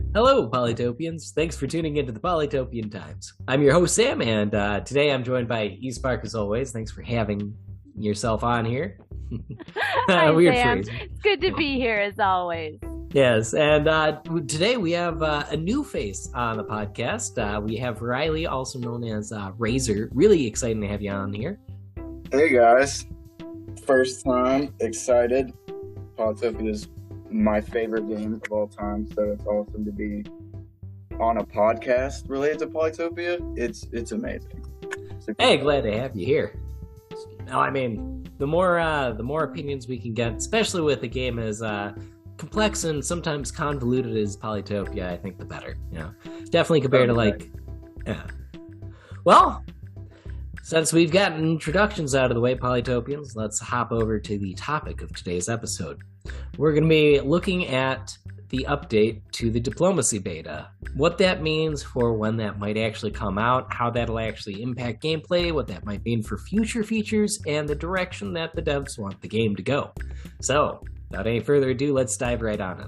Hello, Polytopians. Thanks for tuning into the Polytopian Times. I'm your host, Sam, and today I'm joined by eSpark as always. Thanks for having yourself on here. Hi, Weird Sam. phrase. It's good to be here as always. Yes, and today we have a new face on the podcast. We have Riley, also known as Razor. Really exciting to have you on here. Hey guys, first time, excited. Polytopia is my favorite game of all time, so it's awesome to be on a podcast related to Polytopia. It's amazing. Hey, glad to have you here. I mean, the more opinions we can get, especially with a game as complex and sometimes convoluted as Polytopia, I think the better. Definitely compared to yeah. Well, since we've gotten introductions out of the way, Polytopians, let's hop over to the topic of today's episode. We're going to be looking at the update to the Diplomacy beta, what that means for when that might actually come out, how that'll actually impact gameplay, what that might mean for future features, and the direction that the devs want the game to go. So, without any further ado, let's dive right on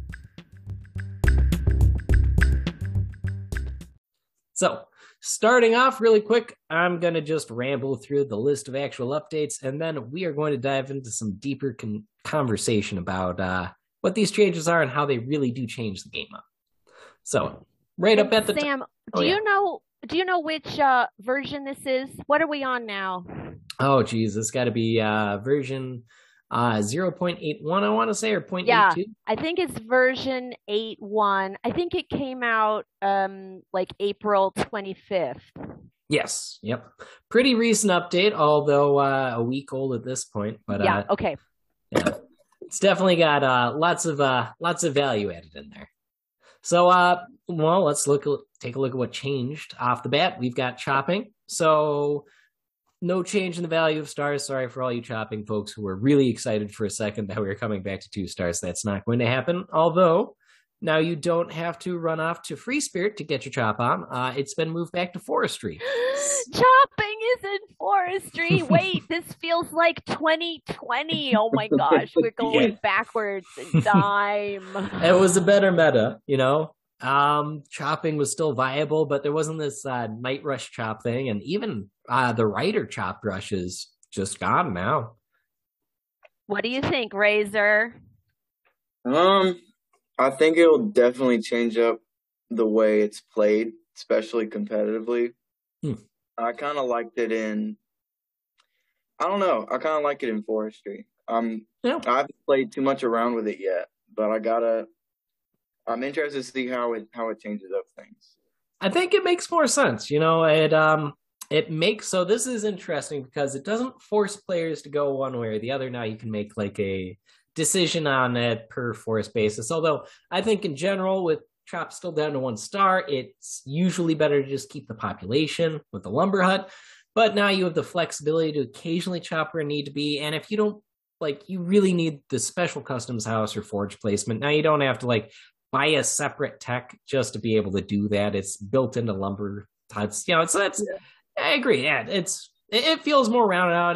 in. So, starting off really quick, I'm going to just ramble through the list of actual updates, and then we are going to dive into some deeper conversation about what these changes are and how they really do change the game up. So, right up at the Sam, do you know which version this is? What are we on now? Oh, geez, this got to be version 0.81, I want to say, or 0.82? Yeah, I think it's version 8.1. I think it came out like April 25th. Yes, yep. Pretty recent update, although a week old at this point. But yeah, okay. Yeah, it's definitely got lots of value added in there. So, well, let's take a look at what changed off the bat. We've got chopping. So, no change in the value of stars. Sorry for all you chopping folks who were really excited for a second that we were coming back to 2 stars. That's not going to happen. Although, now you don't have to run off to Free Spirit to get your chop on. It's been moved back to Forestry. Chopping is in Forestry. Wait, this feels like 2020. Oh my gosh, we're going backwards in time. It was a better meta, chopping was still viable, but there wasn't this night rush chop thing, and even the Rider chop rush is just gone now. What do you think, Razor? I think it'll definitely change up the way it's played, especially competitively. I kind of liked it I don't know. I kind of like it in Forestry. I haven't played too much around with it yet, but I'm interested to see how it changes up things. I think it makes more sense. It makes, so this is interesting because it doesn't force players to go one way or the other. Now you can make like a decision on it per force basis. Although I think in general, with chop still down to 1 star, it's usually better to just keep the population with the lumber hut. But now you have the flexibility to occasionally chop where need to be. And if you don't, you really need the special customs house or forge placement, now you don't have to buy a separate tech just to be able to do that. It's built into lumber huts. I agree. Yeah, it feels more rounded out.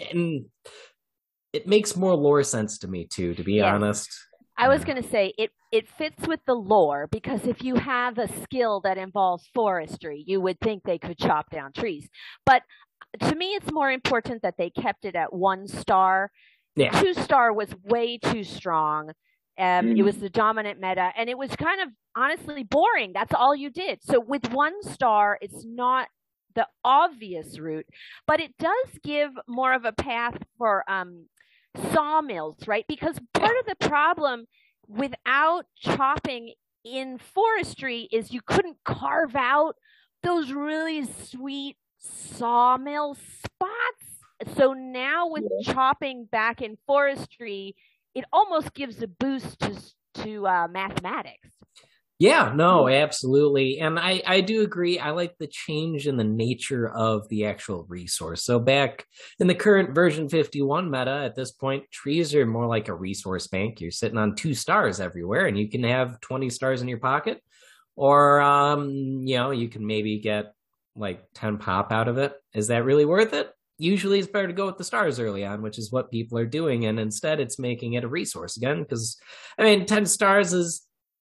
It makes more lore sense to me too, to be honest. I was going to say it fits with the lore, because if you have a skill that involves forestry, you would think they could chop down trees. But to me, it's more important that they kept it at 1 star. Yeah. 2 star was way too strong. It was the dominant meta, and it was kind of honestly boring. That's all you did. So with 1 star, it's not the obvious route, but it does give more of a path for sawmills, right? Because part of the problem without chopping in Forestry is you couldn't carve out those really sweet sawmill spots. So now with chopping back in Forestry, it almost gives a boost to mathematics. Yeah, no, absolutely. And I do agree. I like the change in the nature of the actual resource. So back in the current version 51 meta, at this point, trees are more like a resource bank. You're sitting on 2 stars everywhere, and you can have 20 stars in your pocket. Or, you can maybe get 10 pop out of it. Is that really worth it? Usually it's better to go with the stars early on, which is what people are doing. And instead it's making it a resource again, because 10 stars is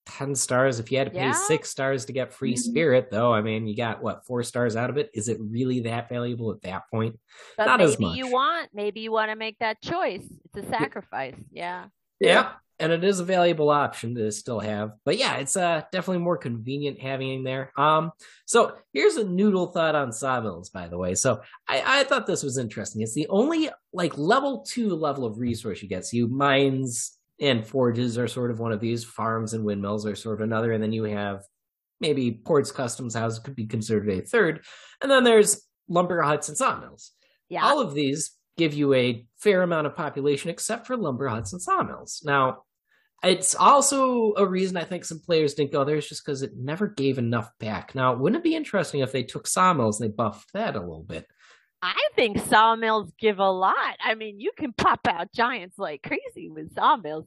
10 stars. If you had to pay 6 stars to get free spirit, though, I mean, you got, 4 stars out of it? Is it really that valuable at that point? But not maybe as much. Maybe you want to make that choice. It's a sacrifice. Yeah. And it is a valuable option to still have. But yeah, it's definitely more convenient having it there. So here's a noodle thought on sawmills, by the way. So I thought this was interesting. It's the only level 2 level of resource you get. So you mines and forges are sort of one of these. Farms and windmills are sort of another. And then you have maybe ports, customs houses could be considered a third. And then there's lumber huts and sawmills. Yeah. All of these give you a fair amount of population except for lumber huts and sawmills. Now, it's also a reason I think some players didn't go there is just because it never gave enough back. Now, wouldn't it be interesting if they took sawmills and they buffed that a little bit? I think sawmills give a lot. I mean, you can pop out giants like crazy with sawmills.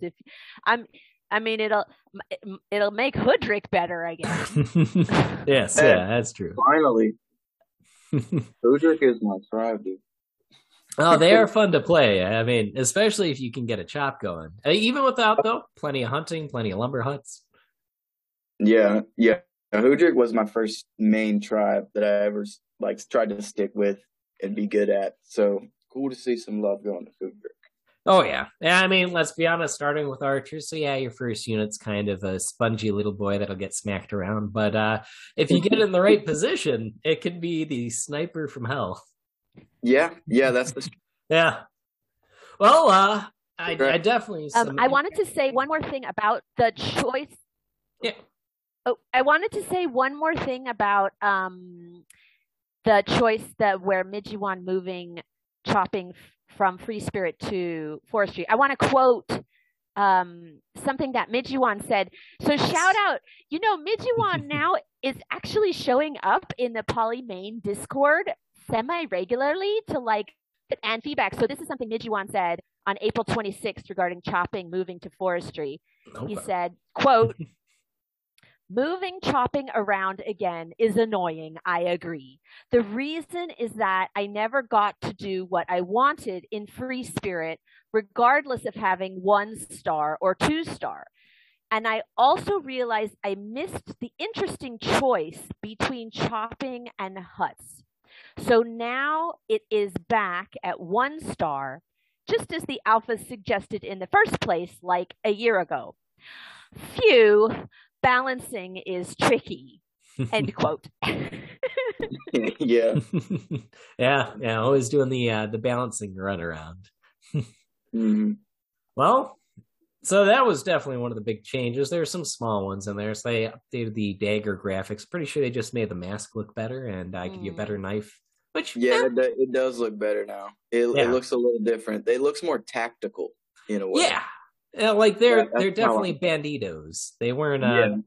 It'll make Hoodrick better, I guess. Yes, yeah, that's true. Finally. Hoodrick is my tribe, dude. Oh, they are fun to play. I mean, especially if you can get a chop going. Even without, though, plenty of hunting, plenty of lumber huts. Yeah. Hoodrick was my first main tribe that I ever tried to stick with and be good at. So cool to see some love going to Hoodrick. Oh, yeah. I mean, let's be honest, starting with archers. So, yeah, your first unit's kind of a spongy little boy that'll get smacked around. But if you get in the right position, it could be the sniper from hell. Yeah, that's the. Yeah. Well, I definitely. I wanted to say one more thing about the choice. Yeah. Oh, I wanted to say one more thing about the choice where Mijiwan moving chopping from Free Spirit to Forestry. I want to quote something that Mijiwan said. So shout out, Mijiwan now is actually showing up in the Poly main Discord semi-regularly to and feedback. So this is something Mijiwan said on April 26th regarding chopping moving to Forestry. Okay. He said, quote, moving chopping around again is annoying, I agree. The reason is that I never got to do what I wanted in Free Spirit, regardless of having 1 star or 2 star. And I also realized I missed the interesting choice between chopping and huts. So now it is back at 1 star, just as the alpha suggested in the first place, like a year ago. Phew, balancing is tricky. End quote. Yeah. Yeah, always doing the balancing run around. Mm-hmm. Well, so that was definitely one of the big changes. There are some small ones in there. So they updated the dagger graphics. Pretty sure they just made the mask look better and give you a better knife. Which it does look better now. It looks a little different. It looks more tactical in a way. Yeah, they're definitely banditos. They weren't.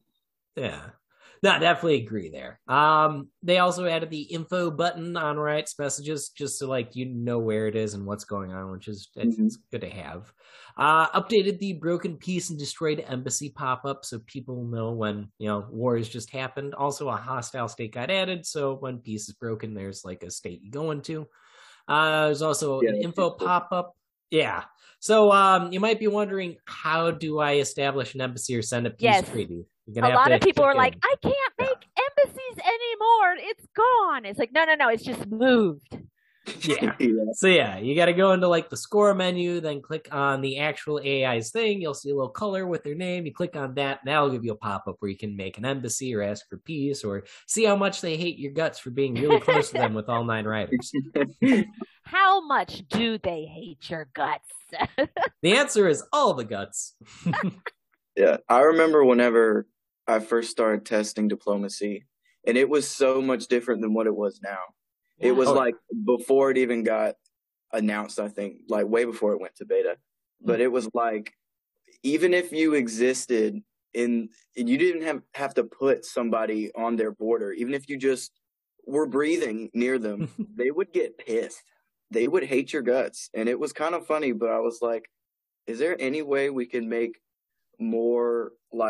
No, definitely agree there. They also added the info button on Riot's messages just so where it is and what's going on, which is it's good to have. Updated the broken peace and destroyed embassy pop-up so people know when wars just happened. Also, a hostile state got added, so when peace is broken, there's a state you go into. There's also an info pop-up. Yeah. So you might be wondering, how do I establish an embassy or send a peace treaty? A lot of people are like, I can't make embassies anymore. It's gone. It's like, no, it's just moved. Yeah. So you got to go into the score menu, then click on the actual AI's thing. You'll see a little color with their name. You click on that. Now it'll give you a pop-up where you can make an embassy or ask for peace or see how much they hate your guts for being really close to them with all 9 riders. How much do they hate your guts? The answer is all the guts. Yeah. I remember whenever I first started testing diplomacy, and it was so much different than what it was now. Yeah. It was before it even got announced, I think, way before it went to beta. But it was even if you existed you didn't have to put somebody on their border, even if you just were breathing near them, they would get pissed. They would hate your guts. And it was kind of funny, but I was like, is there any way we can make more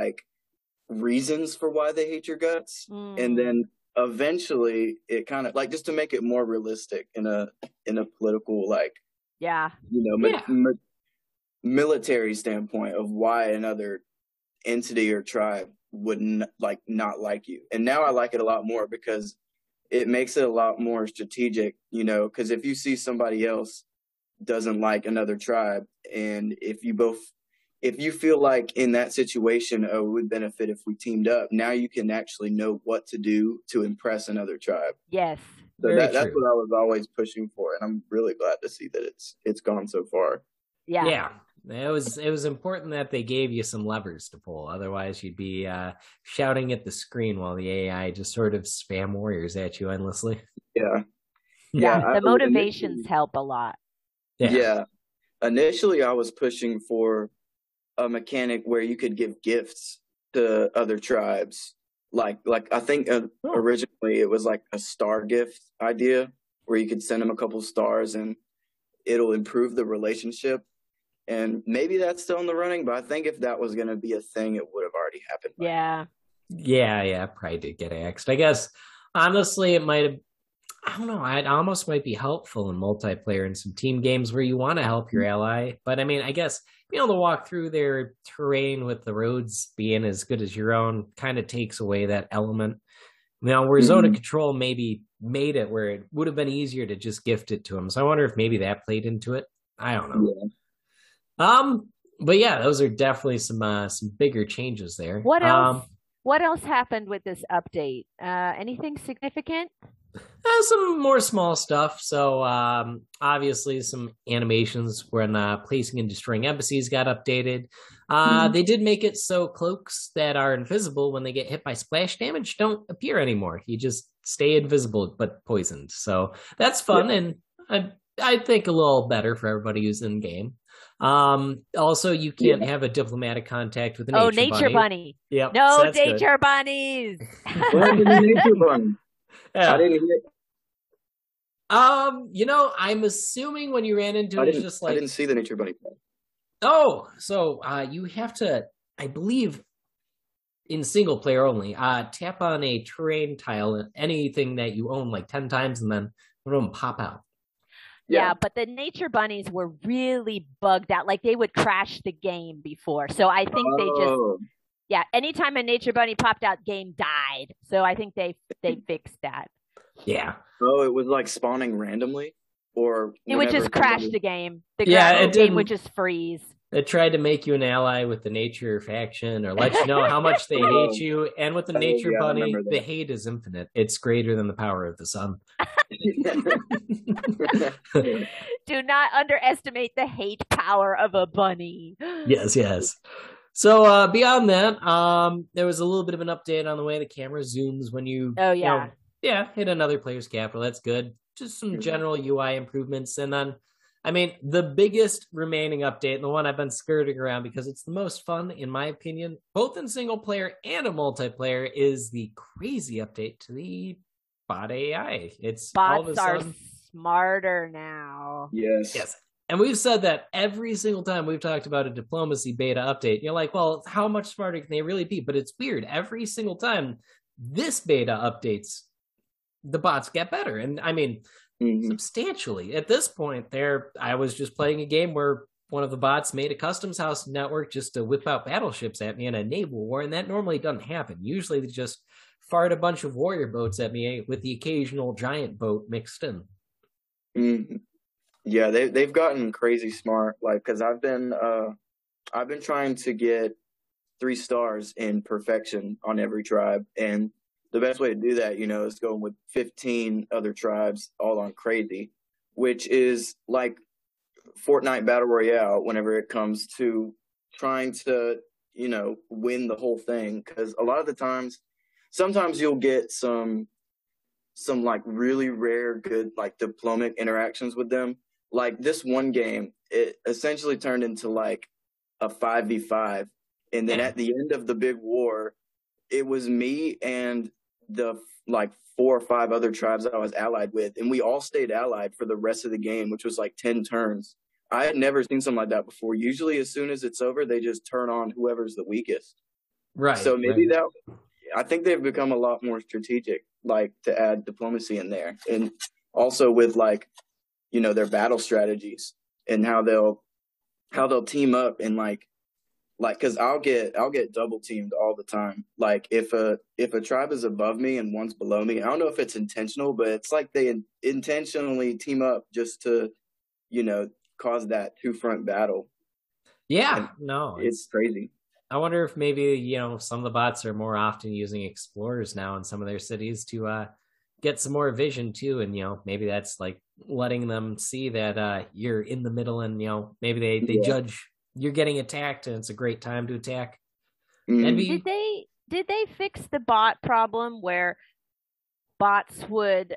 reasons for why they hate your guts? And then eventually it kind of just to make it more realistic in a political military standpoint of why another entity or tribe would not like you. And now I like it a lot more because it makes it a lot more strategic, because if you see somebody else doesn't like another tribe, and if you feel like in that situation, it would benefit if we teamed up, now you can actually know what to do to impress another tribe. Yes. So that's what I was always pushing for, and I'm really glad to see that it's gone so far. Yeah. Yeah. It was important that they gave you some levers to pull. Otherwise, you'd be shouting at the screen while the AI just sort of spam warriors at you endlessly. Yeah. The motivations help a lot. Yeah. Initially, I was pushing for a mechanic where you could give gifts to other tribes. Like I think originally it was like a star gift idea where you could send them a couple stars and it'll improve the relationship. And maybe that's still in the running, but I think if that was going to be a thing, it would have already happened. Yeah, probably did get axed. I guess, honestly, it might have, I don't know, it almost might be helpful in multiplayer and some team games where you want to help your ally. But I mean, I guess being able to walk through their terrain with the roads being as good as your own kind of takes away that element. Now, where Zone of Control maybe made it where it would have been easier to just gift it to them. So I wonder if maybe that played into it. I don't know. Yeah. But yeah, those are definitely some bigger changes there. What else? What else happened with this update? Anything significant? Some more small stuff. So obviously, some animations when placing and destroying embassies got updated. They did make it so cloaks that are invisible when they get hit by splash damage don't appear anymore. You just stay invisible but poisoned. So that's fun, and I think a little better for everybody who's in game. Also, you can't have a diplomatic contact with a nature bunny. Yep. No, so nature bunnies. What happened to nature bunny? Yeah. I didn't hear. I'm assuming when you ran into it, it's just like I didn't see the nature bunny. Oh, so you have to, I believe, in single player only, tap on a terrain tile, anything that you own like 10 times, and then one of them pop out. Yeah, but the nature bunnies were really bugged out. Like they would crash the game before. So I think they just, anytime a nature bunny popped out, game died. So I think they fixed that. Yeah. Oh, it was like spawning randomly? Or it would just crash the game. The game would just freeze. It tried to make you an ally with the nature faction or let you know how much they hate you. And with the nature bunny, the hate is infinite. It's greater than the power of the sun. Do not underestimate the hate power of a bunny. Yes. So beyond that, there was a little bit of an update on the way the camera zooms when you hit another player's capital. That's good. Just some general UI improvements. And then, I mean, the biggest remaining update, and the one I've been skirting around because it's the most fun, in my opinion, both in single player and a multiplayer, is the crazy update to the bot AI. Bots are smarter now. Yes. And we've said that every single time we've talked about a diplomacy beta update. You're like, well, how much smarter can they really be? But it's weird. Every single time this beta updates, the bots get better. And I mean, substantially. At this point, I was just playing a game where one of the bots made a customs house network just to whip out battleships at me in a naval war, and that normally doesn't happen. Usually they just fart a bunch of warrior boats at me with the occasional giant boat mixed in. Mm-hmm. Yeah, they've gotten crazy smart. Like, because I've been trying to get 3 stars in perfection on every tribe, and the best way to do that, is going with 15 other tribes all on crazy, which is like Fortnite Battle Royale whenever it comes to trying to, win the whole thing. Because a lot of the times, sometimes you'll get some like really rare, good, like diplomatic interactions with them. Like this one game, it essentially turned into like a 5v5. And then at the end of the big war, it was me and the like 4 or 5 other tribes that I was allied with, and we all stayed allied for the rest of the game, which was like 10 turns. I had never seen something like that before. Usually as soon as it's over, they just turn on whoever's the weakest. Right. So maybe I think they've become a lot more strategic, like to add diplomacy in there. And also with like, their battle strategies and how they'll team up and like Like, cause I'll get double teamed all the time. Like if a tribe is above me and one's below me, I don't know if it's intentional, but it's like they intentionally team up just to, cause that two front battle. Yeah, and no, it's crazy. I wonder if maybe, some of the bots are more often using explorers now in some of their cities to get some more vision too. And, maybe that's like letting them see that you're in the middle and, maybe they judge you're getting attacked and it's a great time to attack. Did they fix the bot problem where bots would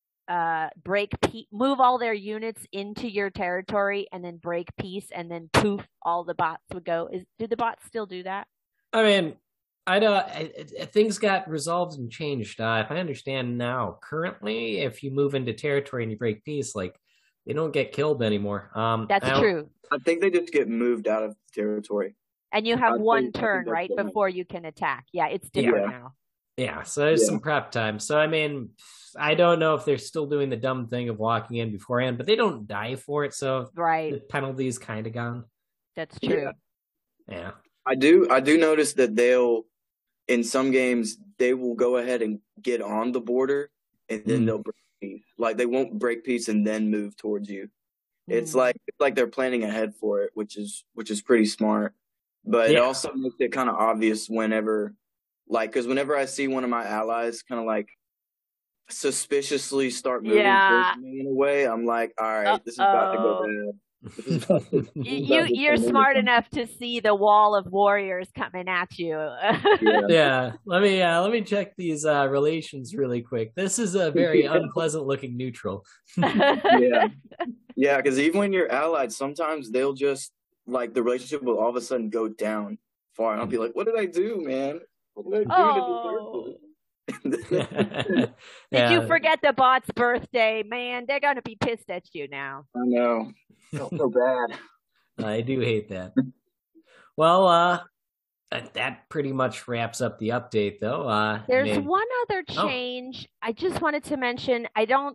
move all their units into your territory and then break peace and then poof, all the bots would go? Did the bots still do that? I mean, I know things got resolved and changed. If I understand now, currently, if you move into territory and you break peace, like they don't get killed anymore. That's true. I think they just get moved out of territory. And you have one turn, right, before you can attack. Yeah, it's different now. Yeah, so there's some prep time. So, I mean, I don't know if they're still doing the dumb thing of walking in beforehand, but they don't die for it, so the penalty's kind of gone. That's true. Yeah. I do notice that in some games, they will go ahead and get on the border, and then they'll break peace. Like, they won't break peace and then move towards you. It's like they're planning ahead for it, which is pretty smart. But it also makes it kind of obvious whenever, like, because whenever I see one of my allies kind of like suspiciously start moving towards me in a way, I'm like, all right, this is about to go bad. You're smart enough to see the wall of warriors coming at you. Yeah. Let me check these relations really quick. This is a very unpleasant looking neutral. Yeah, because even when you're allied, sometimes they'll just like the relationship will all of a sudden go down far, and I'll be like, "What did I do, man? What did I do to deserve this?" Did you forget the bot's birthday, man? They're gonna be pissed at you now. I know. So bad. I do hate that. Well, that pretty much wraps up the update, though. There's one other change I just wanted to mention. I don't.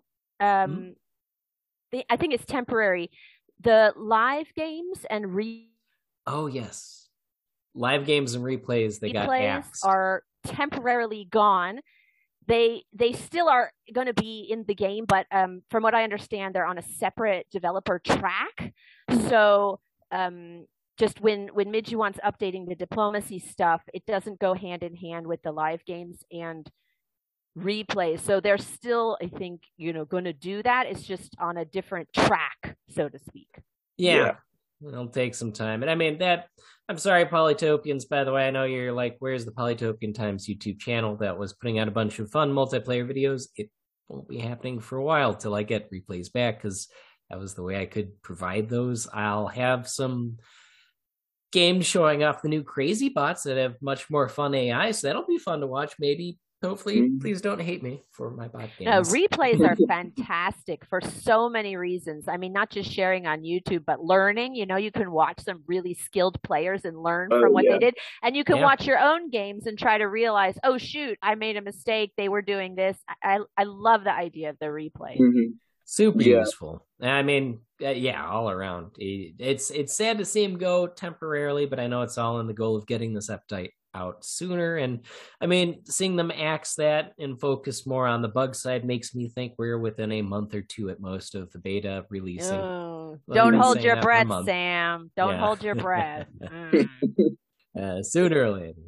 I think it's temporary. The live games and Oh yes, live games and replays. They got axed. Are temporarily gone. They still are going to be in the game, but from what I understand, they're on a separate developer track. So just when Midgewant's updating the diplomacy stuff, it doesn't go hand in hand with the live games and replays. So they're still, I think, going to do that. It's just on a different track, so to speak. Yeah. It'll take some time. And I mean, I'm sorry, Polytopians, by the way. I know you're like, where's the Polytopian Times YouTube channel that was putting out a bunch of fun multiplayer videos? It won't be happening for a while till I get replays back, because that was the way I could provide those. I'll have some games showing off the new crazy bots that have much more fun AI, so that'll be fun to watch. Maybe, hopefully, please don't hate me for my bot games. No, replays are fantastic for so many reasons. I mean, not just sharing on YouTube, but learning. You can watch some really skilled players and learn from what they did. And you can watch your own games and try to realize, oh, shoot, I made a mistake. They were doing this. I love the idea of the replay. Super useful. I mean, all around. It's sad to see him go temporarily, but I know it's all in the goal of getting this update out sooner. And I mean, seeing them axe that and focus more on the bug side makes me think we're within a month or two at most of the beta releasing. Don't hold your breath, Sam. Don't hold your breath. Sooner or later.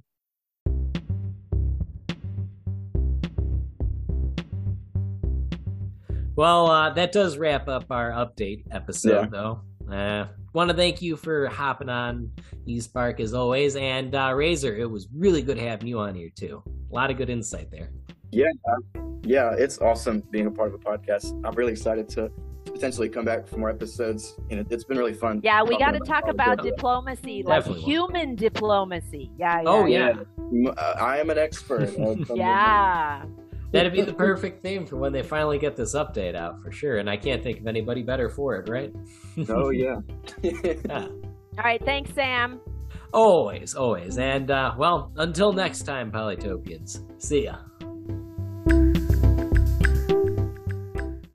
Well, that does wrap up our update episode, though. Want to thank you for hopping on eSpark as always. And Razor, it was really good having you on here, too. A lot of good insight there. Yeah, it's awesome being a part of a podcast. I'm really excited to potentially come back for more episodes. It's been really fun. Yeah, we got to talk about diplomacy, like human diplomacy. Yeah. I am an expert. Yeah. That'd be the perfect theme for when they finally get this update out, for sure. And I can't think of anybody better for it, right? Oh, yeah. All right. Thanks, Sam. Always. And, until next time, Polytopians. See ya.